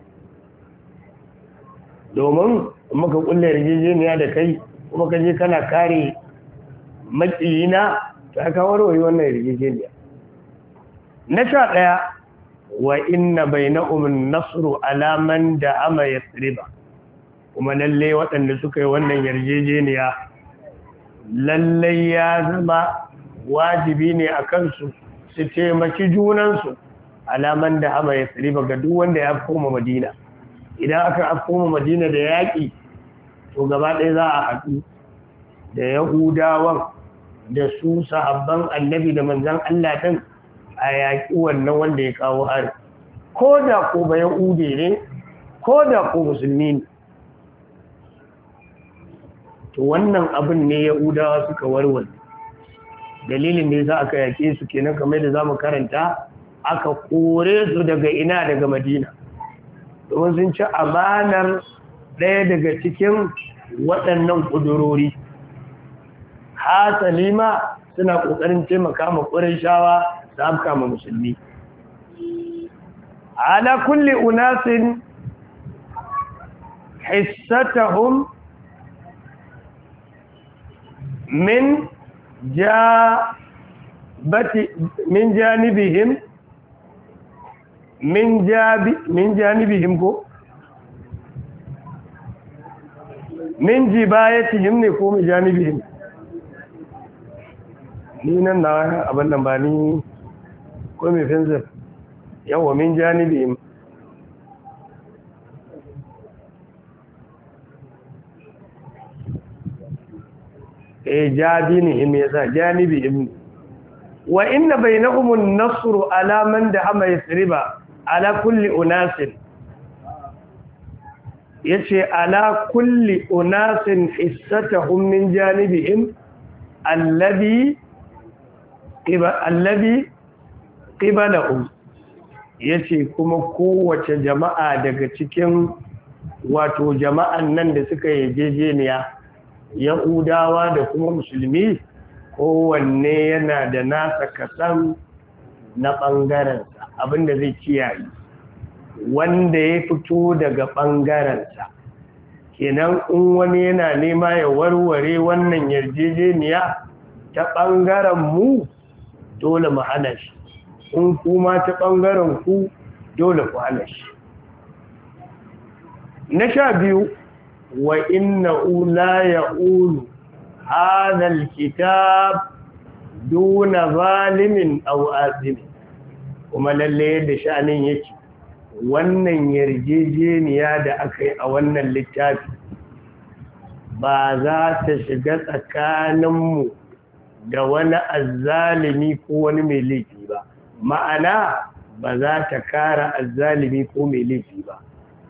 domin muka kulle yarjejeniya da kai kuma ka je kana kare makiyina ta kawarwari wannan yarjejeniya na 11 wa inna bainahum an-nasru ala man da'ama yasriba kuma lalle waɗanda suka yi wannan yarjejeniya lalle ya zama wajibi ne a kansu su taimaki junansu ala man da'ama yasriba ga duk wanda ya koma Madina idan aka koma Madina da yaƙi to gaba ɗaya za a haɗu da Yahudawan da su sahabban annabi da manzan Allah ɗin a yaƙi wannan wanda ya kawo hari ko da ko ba Yahude ne ko da ko musulmi ne to wannan abin ne Yahudawa suka warware dalilin da yasa aka yaƙe su kenan kamar da zamu karanta aka kore su daga ina daga Madina domin sun ci amanar ɗaya daga cikin waɗannan ƙudurori hasali ma suna ƙoƙarin taimaka ma ƙurayshawa da afka ma musulmi ala kulli unasin hissatahum min janibihim min janibihim ko min jibayatihim ne ko min janibihim ni nan na abin nan ba ni ko mai fenzir yawa min janibihim jabinihim yasa janibihim wa inna bainahum an-nasru ala man da'ama yasriba ala kulli unasin yace ala kulli unasin hissatahum min janibihim alladhi qibalahum yace kuma kowace jama'a daga cikin wato jama'an nan da suka yejejeniya Yahudawa da kuma musulmi kowanne yana da nasa kasan na ɓangarensa abinda zai kiyaye wanda ya fito daga ɓangarensa kenan in wani yana nema ya warware wannan yarjejeniya ta ɓangaren mu dole mu hana shi in kuma ta ɓangaren ku dole ku hana shi na 12 wa innahu la ya'ulu hadha alkitab duna zalimin aw azimin kuma lalle da sha'anin yake wannan yarjejeniya da aka yi a wannan littafi ba za ta shiga tsakaninmu da wani azzalimi ko wani mai laifi ba ma'ana ba za ta kara azzalimi ko mai laifi ba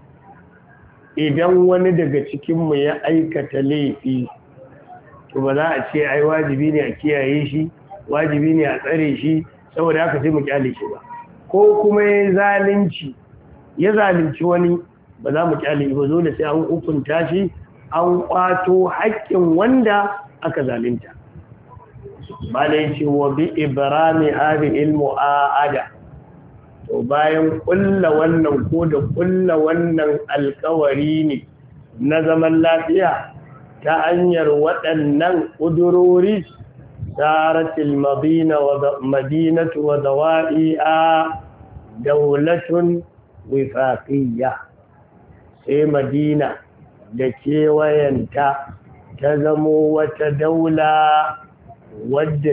idan wani daga cikinmu ya aikata laifi to ba za a ce ai wajibi ne a kiyaye shi wajibi ne a tsare shi saboda haka sai mu kyale shi ba ko kuma ya zalunci wani ba za mu kyale ba dole sai an hukunta shi an kwato haƙƙin wanda aka zalunta ba da yace wa bi ibrami hadhihi almu'ada to bayan kulla wannan ko da kulla wannan alƙawari ne na zaman lafiya ta hanyar waɗannan ƙudurori saratil madinatu wa dawa'i'a daulatun wifaqiyya sai madina da kewayenta ta zamo wata daula wadda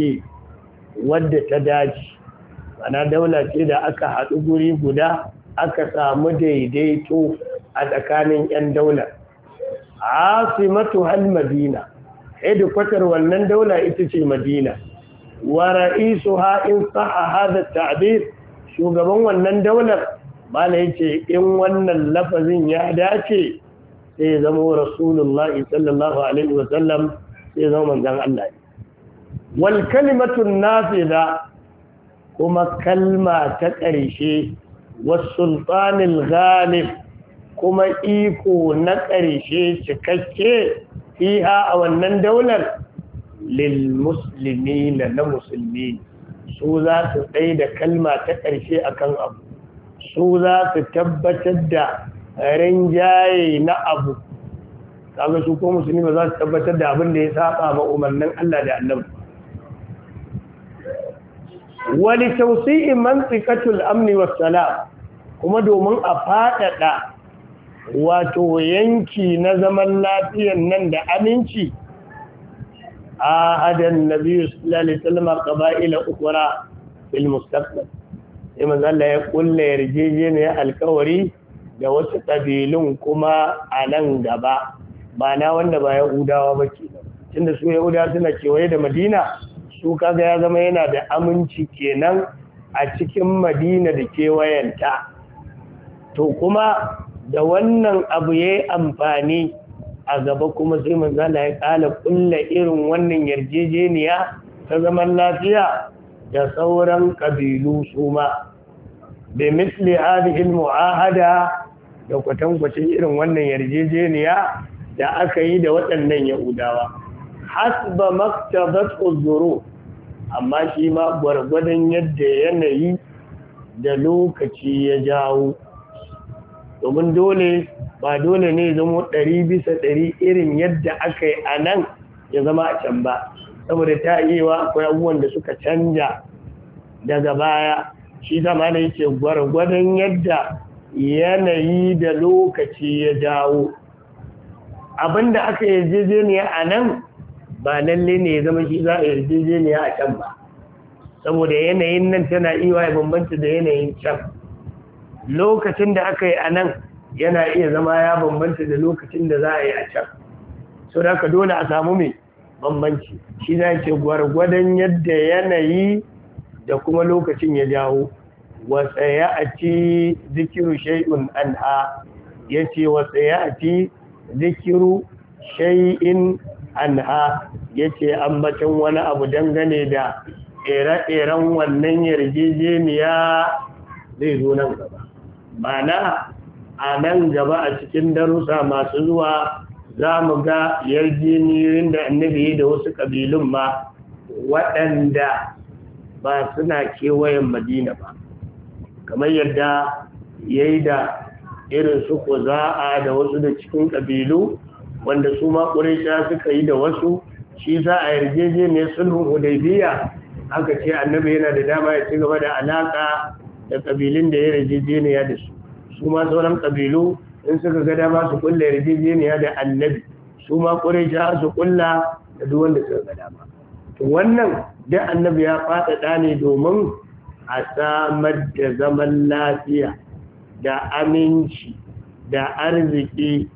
ta dace ana daula ce da aka haɗu guri guda aka samu daidaito a tsakanin 'yan daular asimatu hal madina hedikwatar wannan daula ita ce madina wa ra'isuha in sahha hadha ta'bir shugaban wannan daular bala yace in wannan lafazin ya dace sai zama rasulullah sallallahu alaihi wasallam sai zama manzon Allah wal kalimatun nafiza kuma kalma ta ƙarshe was sultanil ghalib kuma iko na ƙarshe cikakke fiha a wannan daular lil muslimina na musulmi su za su tsaye da kalma ta ƙarshe akan abu su za su tabbatar da rinjaye na abu kaga su ko musulmi ba za su tabbatar da abin da ya saba ma umarnin Allah da Annabi wali tawsi'i mantiqatul amni was salam kuma domin a fadada wato yanki na zaman lafiyan nan da aminci ahadan nabi sallallahu alaihi wasallam qaba'ila ukhra fil mustaqbal sai manzo Allah ya kulle yarjejeniyar alkawari da wasu kabilun kuma a nan gaba ba na wanda ba Yahudawa ba ke tunda su Yahudawa suna kewaye da Madina su kaga ya zama yana da aminci kenan a cikin Madina da kewayenta to kuma da wannan abu yayi amfani a gaba kuma sai manzo Allah ya kala kulle irin wannan yarjejeniya ta zaman lafiya da sauran kabilu su ma bi misli hadhihi almu'ahada da kwatankwacin irin wannan yarjejeniya da aka yi da waɗannan Yahudawa hasba maktabat uzuru amma shi ma gwargwadon yadda yanayi da lokaci ya jawo domin ba dole ne zama 100% irin yadda aka yi a nan ya zama a can ba saboda ta iya akwai abubuwan da suka canja daga baya shi zama da yake gwargwadon yadda yanayi da lokaci ya jawo abinda aka yarjejeniya a nan ba lalle ne ya zama shi za a yarjejeniya a can ba saboda yanayin nan tana iya ya bambanta da yanayin can lokacin da aka yi a nan yana iya zama ya bambanta da lokacin da za a yi a can sau da aka dole a samu mai bambanci shi za ce gwargwadon yadda yanayi da kuma lokacin ya jawo wasa ya a ci zikiru shai'un anha ya ce wasa ya a ci zikiru shai'in anha ya ce ambacin wani abu dangane da ire-iren wannan yarjejeniya zai zo nan gaba mana a nan gaba a cikin darussa masu zuwa za mu ga yarjejeniyoyin da annabi da wasu ƙabilun ma waɗanda ba suna kewayen madina ba kamar yadda ya yi da irin su za'a da wasu da cikin ƙabilu wanda su ma ƙuraisha suka yi da wasu shi za a yarjejeniyar sulhun hudaybiya aka ce annabi yana da dama ya ci gaba da alaƙa da ƙabilun da ya yarjejeniya da su su ma sauran ƙabilu in suka ga dama su kulla yarjejeniya da annabi su ma ƙuraisha su kulla da duk wanda suka ga dama to wannan da annabi ya faɗaɗa ne domin a samar da zaman lafiya da aminci da arziki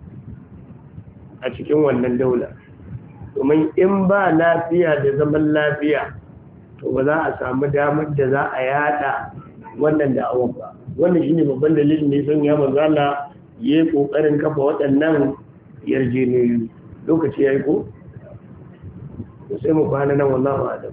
a cikin wannan daula domin in ba lafiya da zaman lafiya to ba za a samu damar da za a yada wannan da'awar ba wannan shine babban dalilin ne son ya manzala yayi kokarin kafa waɗannan yarjejeniyoyi lokaci yayi ko sai mu kwana nan wallahi a'lam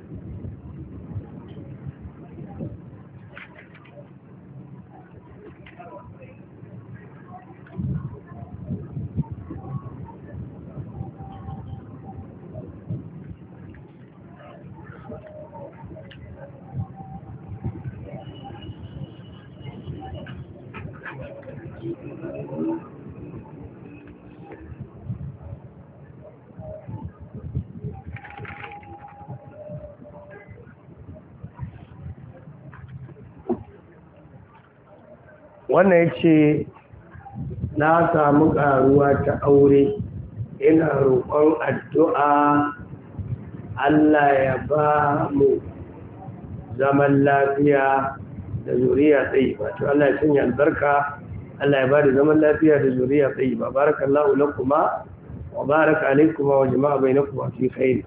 wannan ya ce na samu ƙaruwa ta aure ina roƙon addu'a Allah ya ba mu zaman lafiya da zuriya tsayi ba to Allah ya sanya albarka Allah ya ba da zaman lafiya da zuriya tsayi ba barakallahu lakuma wa baraka alaikuma wa jama'a bainakuma fi khair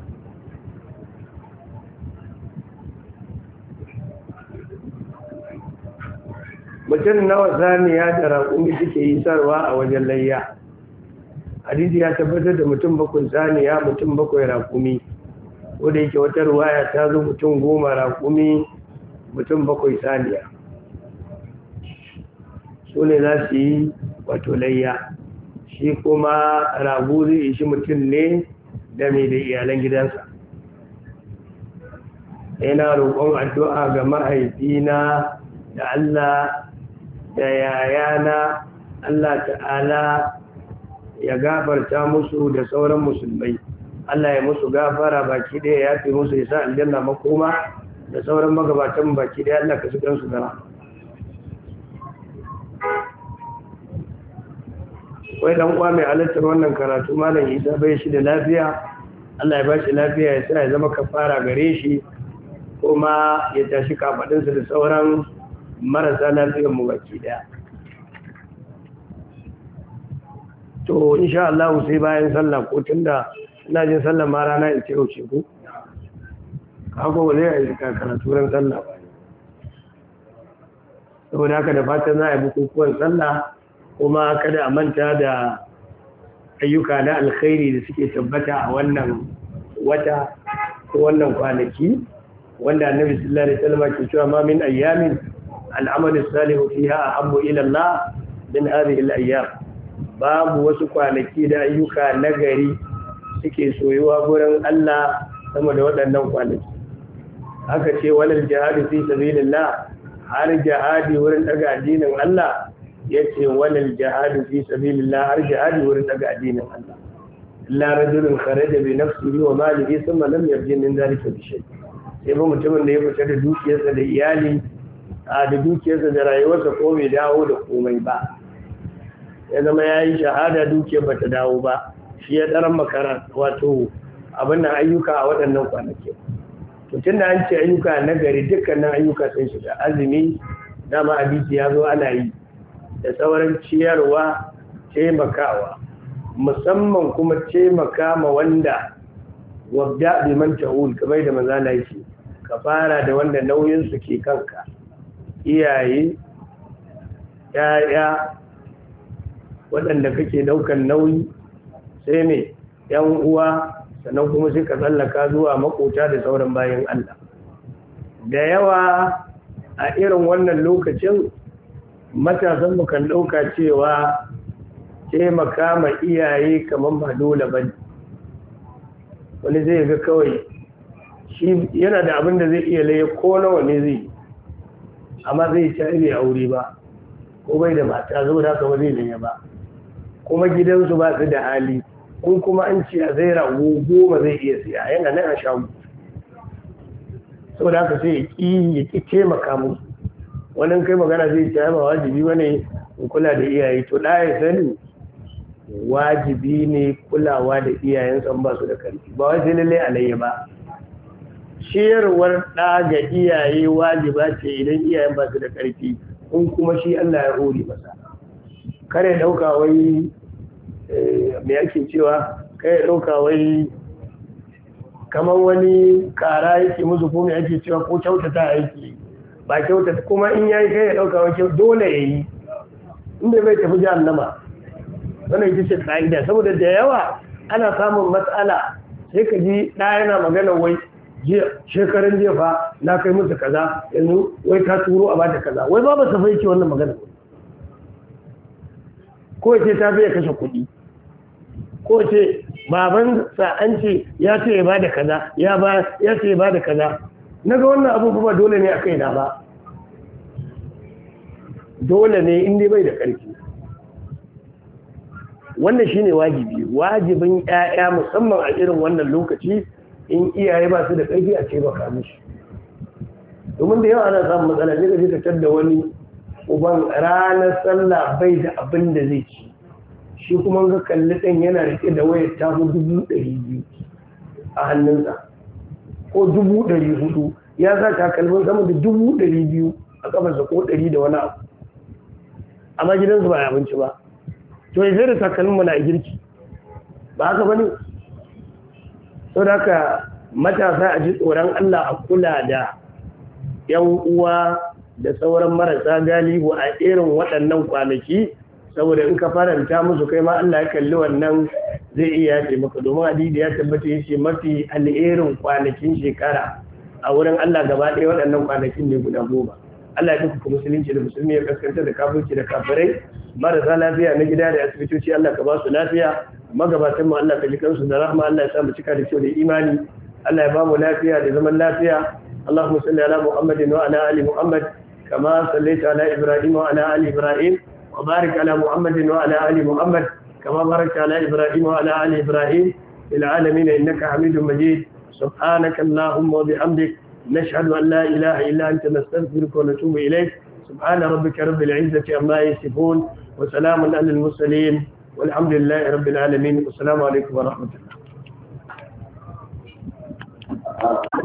mutum nawa saniya da raƙumi suke yi sarwa a wajen layya hadisi ya tabbatar da mutum bakwai saniya mutum bakwai raƙumi ko da yake wata ruwaya ta zo mutum 10 raƙumi mutum 7 saniya su ne za su yi wato layya shi kuma rago zai ishi mutum ne da mai da iyalan gidansa. Yana roƙon addu'a ga mahaifina da Allah da yayana, Allah ta'ala ya gafarta musu da sauran musulmai, Allah ya musu gafara baki ɗaya ya fi musu ya sa aljanna makoma da sauran magabatan baki ɗaya Allah ka su su gara. Wai ɗan kwa mai halittar wannan karatu malam Isa bai shi da lafiya, Allah ya ba shi lafiya ya sa ya zama kafara gare shi kuma ya tashi kafaɗinsa da sauran marasa lafiyar mu baki ɗaya. To insha Allah sai bayan sallah ko tunda ina jin sallah ma rana in ce wuce ku kago ba zai yi karatu ran sallah ba, saboda haka da fatan za a yi bukukuwan sallah kuma kada a manta da ayyuka na alkhairi da suke tabbata a wannan wata ko wannan kwanaki wanda annabi sallallahu alaihi wasallam ke cewa ma min ayyamin al'amalu salihu fiha ahabbu ila Allah min hadhihi al-ayyam. Babu wasu kwanaki da ayyuka nagari suke soyuwa gurin Allah sama da waɗannan kwanaki. Haka ce walal jihadu fi sabilillah, har jihadi wurin daga addinin Allah, yace walal jihadu fi sabilillah, har jihadi wurin daga addinin Allah. La rajulun kharaja bi nafsihi wa malihi thumma lam yarji min dhalika bi shay. Sai ba mutumin da ya fita da dukiyarsa da iyali da dukiyarsa da rayuwarsa ko bai dawo da komai ba, ya zama ya yi shahada dukiyar ba ta dawo ba, shi ya ɗaran makara wato abin da ayyuka a waɗannan kwanaki. To tun da an ce ayyuka na gari, dukkanin ayyuka sun shiga. Azumi dama abinci ya zo ana yi, da sauran ciyarwa, taimakawa, musamman kuma taimaka ma wanda wabda bi man ta'ul, kamar da manzala yake, ka fara da wanda nauyin su ke kanka, iyaye, yaya waɗanda kake ɗaukan nauyi, sai mai ‘yan uwa, sannan kuma sai ka tsallaka zuwa makota da sauran bayan Allah. Da yawa a irin wannan lokacin matasan kan ɗauka cewa taimaka ma iyaye kamar ba dole ba. Wani zai ga kawai shi yana da abin da zai iya laye ko nawa ne zai, amma zai ci bai aure ba ko bai da mata, zo da haka ba zai laye ba, kuma gidansu ba su da hali, kun kuma an ce a zai rago 10 zai iya siya, yana nan a shagu. Saboda haka sai ya ƙi taimaka musu. Wannan kai magana zai ce ba wajibi wane in kula da iyaye, to ɗaya sani wajibi ne kulawa da iyayensa ba su da ƙarfi, ba wai sai lallai alayya ba. Ciyarwar ɗa ga iyaye wajiba ce idan iyayen ba su da ƙarfi, kun kuma shi Allah ya hore masa. Kare ɗauka wai me ake cewa, kai ɗauka wai kamar wani kara yake musu, ko me ake cewa, ko kyautata aiki ba kyautata, kuma in yayi kai ya ɗauka wai dole ya yi, inda bai tafi jahannama. Wannan ita ce ƙa'ida, saboda da yawa ana samun matsala, sai ka ji ɗaya yana magana wai shekaran jiya fa na kai musu kaza, yanzu wai ka turo a bata kaza, wai ba ta fahimci wannan magana. Ko ce ta fiye kashe kuɗi, ko ce baban sa an ce ya ce ya ba da kaza, ya ce ya ba da kaza. Na ga wannan abubuwa dole ne a kai na ba, dole ne inda bai da ƙarfi. Wannan shine wajibi, wajibin ƴaƴa musamman a irin wannan lokaci, in iyaye ba su da ƙarfi a ce baka mishi. Domin da yawa ana samun matsala, sai ka je ka tadda wani uban ranar sallah bai da abin da zai ci, shi kuma ga kalli ɗan yana rike da wayar tafi 200,000 a hannunsa, ko 400,000, ya sa takalmin sama da 200,000 a kafarsa, ko 100 da wani abu, amma gidansu ba abinci ba. To ya zai da takalmin mana a girki, ba haka ba ne? Sau da haka matasa a ji tsoron Allah, a kula da ‘yan uwa da sauran marasa galihu a irin waɗannan kwanaki, saboda in ka faranta musu kai ma Allah ya kalli wannan zai iya yafe maka, domin hadisi ya tabbata yace mafi alherin kwanakin shekara a wurin Allah gaba ɗaya waɗannan kwanakin ne guda 10. Allah ya duka musulunci da musulmi ya kaskanta da kafirci da kafirai, marasa lafiya na gida da asibitoci Allah ka ba su lafiya, magabatan mu Allah ka ji kansu da rahma, Allah ya sa mu cika da kyau da imani, Allah ya ba mu lafiya da zaman lafiya. Allahumma salli ala Muhammadin wa ala ali Muhammad kama sallaita ala Ibrahim wa ala ali Ibrahim wa barik ala Muhammadin wa ala ali Muhammad kama barakta ala Ibrahim wa ala ali Ibrahim fil alamin innaka Hamidum Majid. Subhanaka Allahumma wa bihamdik نشهد أن لا إله إلا أنت نستغفرك ونتوب إليك. سبحان ربك رب العزة عما يصفون وسلام على المرسلين والحمد لله رب العالمين والسلام عليكم ورحمة الله.